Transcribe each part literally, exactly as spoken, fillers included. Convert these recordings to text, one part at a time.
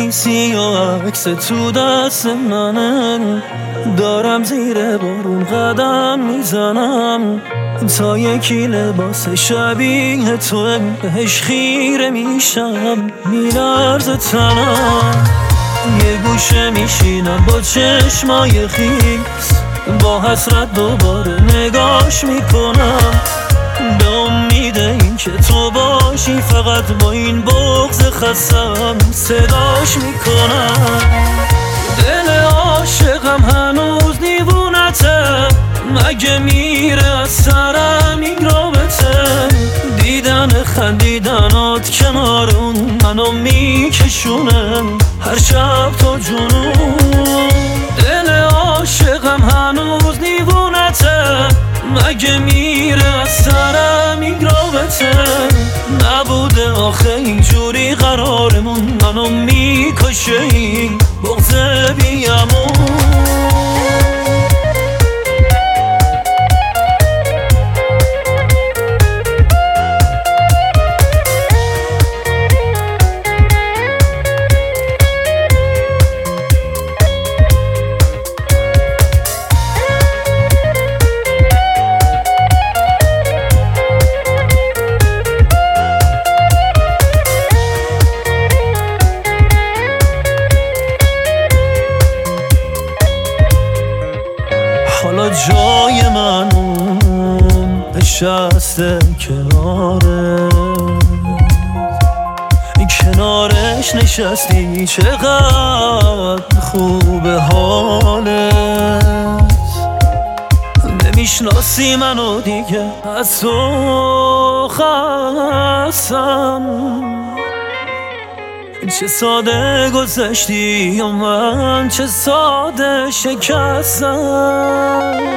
نیستی و عکس تو دست منه، دارم زیر بارون قدم میزنم تا یکی لباس شبیه تو بهش خیره میشم، میلرزه تنم. یه گوشه میشینم با چشمای خیس، با حسرت دوباره نگاش میکنم، به امید این که تو باشی، فقط با این بغض خستم صداش میکنم. دل عاشقم هنوز دیوونته، مگه میره از سرم این رابطه؟ دیدن خندیدنات کنار اون منو میکشونه هر شب تو جنون. دل عاشقم هنوز دیوونته، مگه میره از سرم این رابطه؟ نبوده آخه اینجوری قرارمون، منو میکشه این بغض بیامون. حالا جای من اون نشسته کناره، کنارش نشستی چقدر خوبه حالت. نمیشناسی منو دیگه از تو خستم، چه ساده گذشتی و من چه ساده شکستم.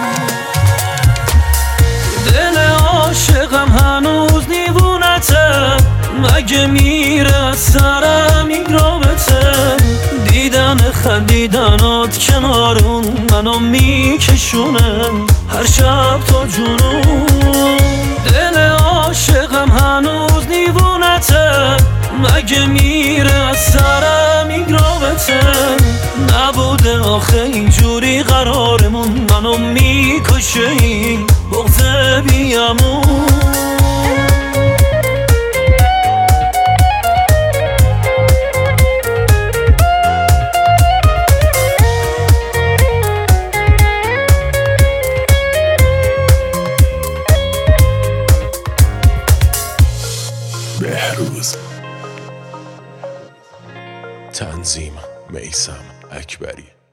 دل عاشقم هنوز دیوونته، مگه میره از سرم این رابطه؟ دیدن خندیدنات کنار اون منو میکشونه هر شب تو جنون. دل عاشقم هنوز دیوونته، مگه میره از سرم این رابطه؟ نبوده آخه اینجوری قرارمون، منو میکشه این بغض بیامون. بهروز. تنظیم میثم اکبری.